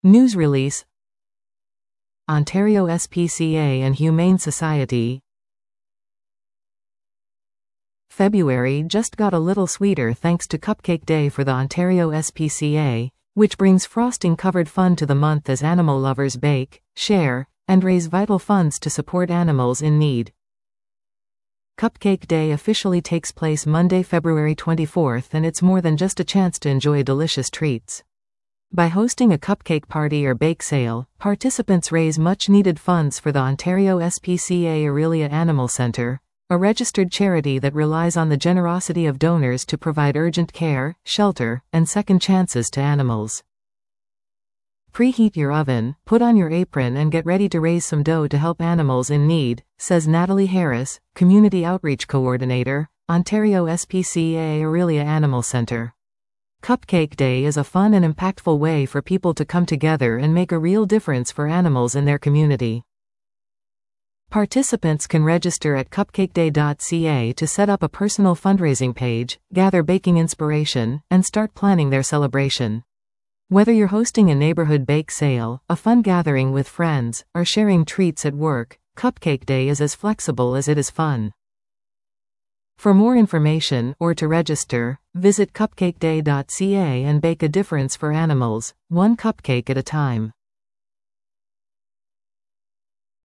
News release. Ontario SPCA and Humane Society. February just got a little sweeter thanks to Cupcake Day for the Ontario SPCA, which brings frosting-covered fun to the month as animal lovers bake, share, and raise vital funds to support animals in need. Cupcake Day officially takes place Monday, February 24th, and it's more than just a chance to enjoy delicious treats. By hosting a cupcake party or bake sale, participants raise much-needed funds for the Ontario SPCA Orillia Animal Centre, a registered charity that relies on the generosity of donors to provide urgent care, shelter, and second chances to animals. Preheat your oven, put on your apron and get ready to raise some dough to help animals in need, says Natalie Harris, Community Outreach Coordinator, Ontario SPCA Orillia Animal Centre. Cupcake Day is a fun and impactful way for people to come together and make a real difference for animals in their community. Participants can register at cupcakeday.ca to set up a personal fundraising page, gather baking inspiration, and start planning their celebration. Whether you're hosting a neighborhood bake sale, a fun gathering with friends, or sharing treats at work, Cupcake Day is as flexible as it is fun. For more information or to register, visit cupcakeday.ca and bake a difference for animals, one cupcake at a time.